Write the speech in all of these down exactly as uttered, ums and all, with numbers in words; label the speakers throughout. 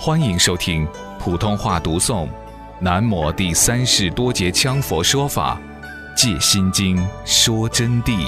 Speaker 1: 欢迎收听普通话读诵南摩第三世多杰羌佛说法借心经说真谛。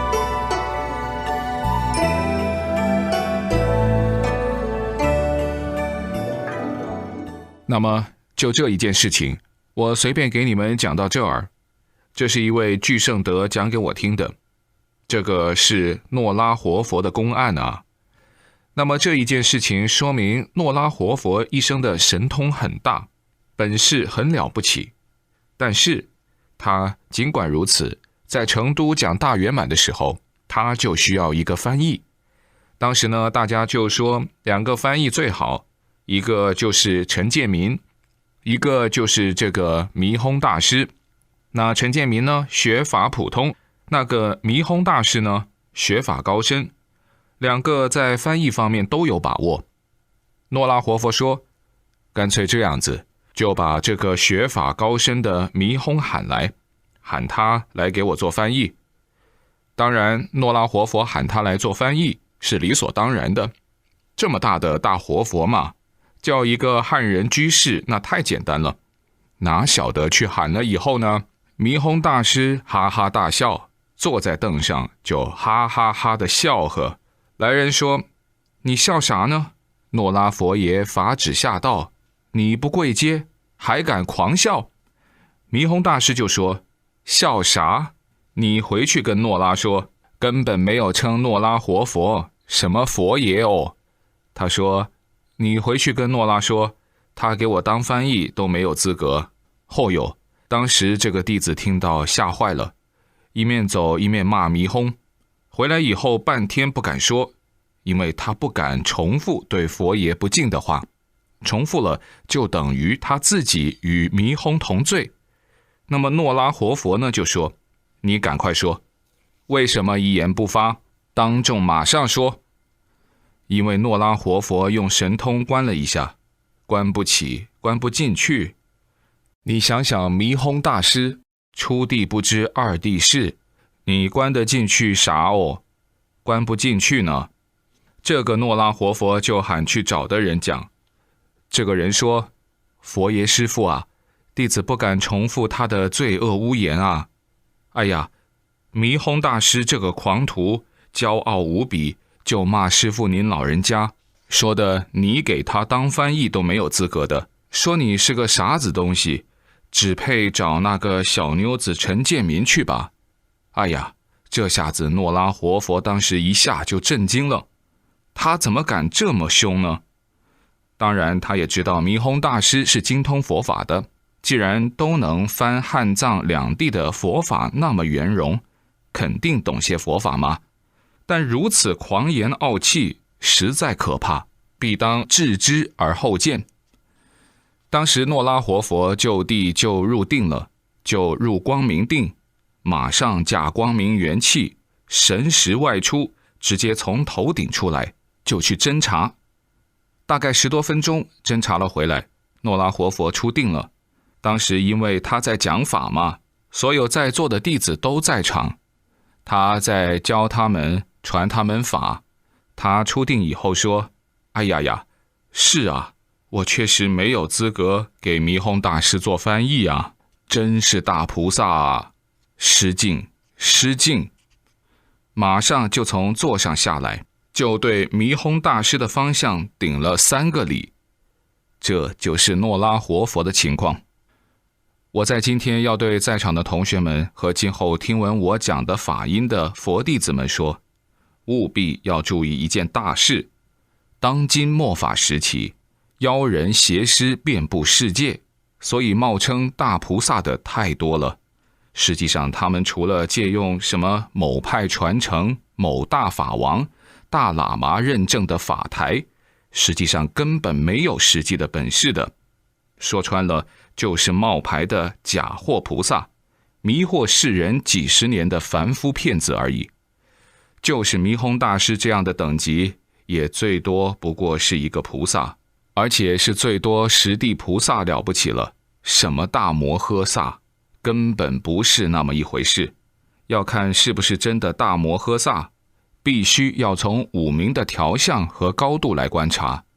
Speaker 1: 那么就这一件事情，我随便给你们讲到这儿。这是一位具圣德讲给我听的，这个是诺拉活佛的公案啊。那么这一件事情说明诺拉活佛一生的神通很大，本事很了不起，但是他尽管如此，在成都讲大圆满的时候，他就需要一个翻译。当时呢，大家就说两个翻译最好，一个就是陈建民，一个就是这个弥烘大师。那陈建民呢，学法普通，那个弥烘大师呢，学法高深，两个在翻译方面都有把握。诺拉活佛说，干脆这样子，就把这个学法高深的弥烘喊来，喊他来给我做翻译。当然，诺拉活佛喊他来做翻译是理所当然的，这么大的大活佛嘛，叫一个汉人居士那太简单了。哪晓得去喊了以后呢，弥烘大师哈哈大笑，坐在凳上就哈哈哈的笑呵。来人说，你笑啥呢？诺拉佛爷法旨下道，你不跪阶还敢狂笑？弥烘大师就说，笑啥？你回去跟诺拉说，根本没有称诺拉活佛，什么佛爷哦。他说，你回去跟诺拉说，他给我当翻译都没有资格。后有当时这个弟子听到吓坏了，一面走一面骂弥烘，回来以后半天不敢说，因为他不敢重复对佛爷不敬的话，重复了就等于他自己与弥烘同罪。那么诺拉活佛呢就说，你赶快说，为什么一言不发？当众马上说。因为诺拉活佛用神通关了一下，关不起，关不进去。你想想弥烘大师，初地不知二地事，你关得进去啥哦？关不进去呢？这个诺拉活佛就喊去找的人讲，这个人说，佛爷师父啊，弟子不敢重复他的罪恶污言啊。哎呀，弥烘大师这个狂徒骄傲无比，就骂师父您老人家，说的你给他当翻译都没有资格的，说你是个傻子东西，只配找那个小妞子陈建民去吧。哎呀，这下子诺拉活佛当时一下就震惊了，他怎么敢这么凶呢？当然他也知道弥烘大师是精通佛法的，既然都能翻汉藏两地的佛法那么圆融，肯定懂些佛法嘛。但如此狂言傲气实在可怕，必当置之而后见。当时诺拉活佛就地就入定了，就入光明定，马上驾光明元气，神识外出，直接从头顶出来，就去侦查。大概十多分钟侦查了回来，诺拉活佛出定了。当时因为他在讲法嘛，所有在座的弟子都在场，他在教他们传他们法。他出定以后说，哎呀呀，是啊，我确实没有资格给弥烘大师做翻译啊，真是大菩萨啊，失敬失敬。马上就从座上下来，就对弥烘大师的方向顶了三个礼。这就是诺拉活佛的情况。我在今天要对在场的同学们和今后听闻我讲的法音的佛弟子们说，务必要注意一件大事。当今末法时期，妖人邪师遍布世界，所以冒称大菩萨的太多了。实际上他们除了借用什么某派传承、某大法王、大喇嘛认证的法台，实际上根本没有实际的本事的。说穿了，就是冒牌的假货菩萨，迷惑世人几十年的凡夫骗子而已。就是弥烘大师这样的等级，也最多不过是一个菩萨，而且是最多十地菩萨了不起了，什么大摩诃萨，根本不是那么一回事。要看是不是真的大摩诃萨，必须要从五明的调相和高度来观察。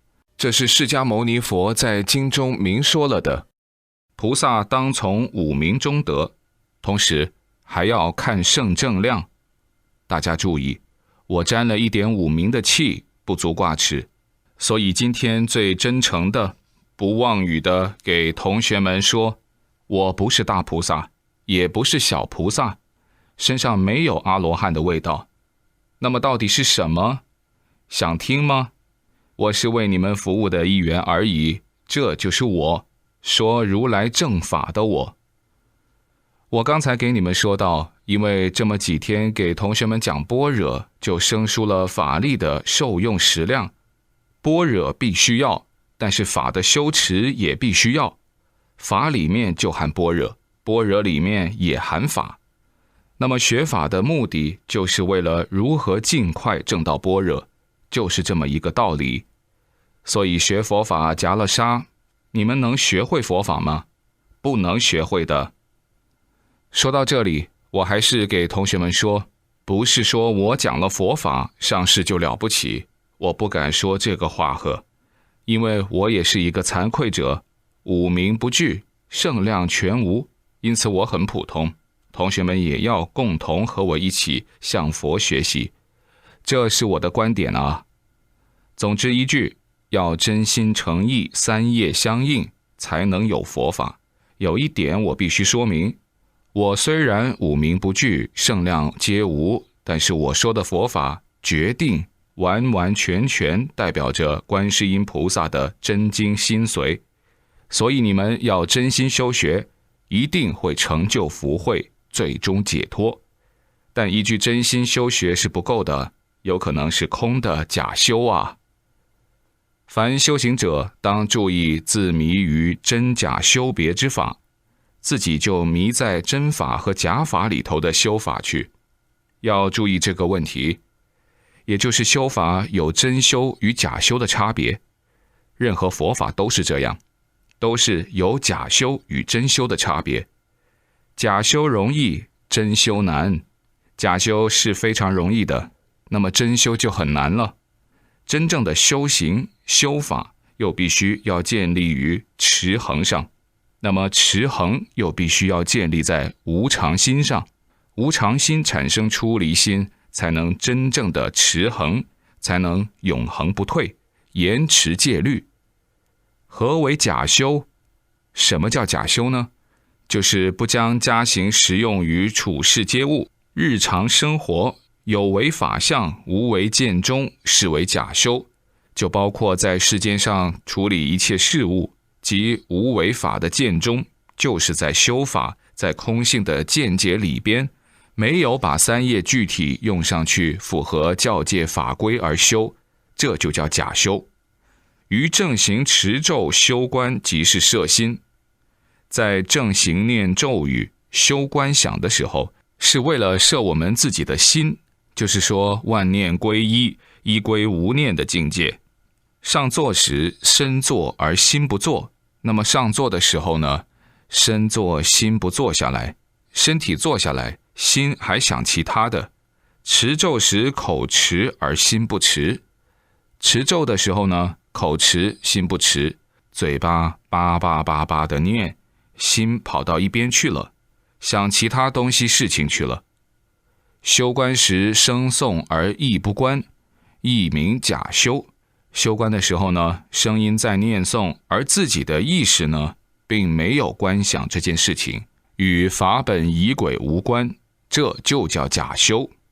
Speaker 1: 这是释迦牟尼佛在经中明说了的。菩萨当从五明中得，同时还要看圣正量。大家注意，我沾了一点五明的气，不足挂齿。所以今天最真诚的、不妄语的给同学们说，我不是大菩萨，也不是小菩萨，身上没有阿罗汉的味道。那么到底是什么？想听吗？我是为你们服务的一员而已，这就是我，说如来正法的我。我刚才给你们说到，因为这么几天给同学们讲般若，就生疏了法力的受用时量。般若必须要，但是法的修持也必须要。法里面就含般若，般若里面也含法。那么学法的目的就是为了如何尽快证到般若，就是这么一个道理。所以学佛法夹了沙，你们能学会佛法吗？不能学会的。说到这里，我还是给同学们说，不是说我讲了佛法上世就了不起，我不敢说这个话呵，因为我也是一个惭愧者，五明不具，圣量全无，因此我很普通。同学们也要共同和我一起向佛学习，这是我的观点啊。总之一句，要真心诚意，三业相应，才能有佛法。有一点我必须说明，我虽然五明不具，圣量皆无，但是我说的佛法决定完完全全代表着观世音菩萨的真经心髓，所以你们要真心修学，一定会成就福慧，最终解脱。但一句真心修学是不够的，有可能是空的假修啊。凡修行者当注意自迷于真假修别之法，自己就迷在真法和假法里头的修法去。要注意这个问题，也就是修法有真修与假修的差别。任何佛法都是这样，都是有假修与真修的差别。假修容易，真修难。假修是非常容易的，那么真修就很难了。真正的修行修法又必须要建立于持恒上，那么持恒又必须要建立在无常心上。无常心产生出离心，才能真正的持恒，才能永恒不退，严持戒律。何为假修？什么叫假修呢？就是不将加行实用于处世皆物，日常生活有为法相，无为见中，是为假修。就包括在世间上处理一切事物，即无为法的见中，就是在修法，在空性的见解里边，没有把三业具体用上去，符合教界法规而修，这就叫假修。于正行持咒修观即是摄心，在正行念咒语修观想的时候，是为了摄我们自己的心，就是说万念归一，一归无念的境界。上座时身坐而心不坐，那么上座的时候呢，身坐心不坐下来，身体坐下来，心还想其他的。持咒时口持而心不持，持咒的时候呢，口持心不持，嘴巴叭叭叭叭的念，心跑到一边去了，想其他东西事情去了。修观时声诵而意不观，意名假修。修观的时候呢，声音在念诵，而自己的意识呢，并没有观想这件事情，与法本仪轨无关，这就叫假修。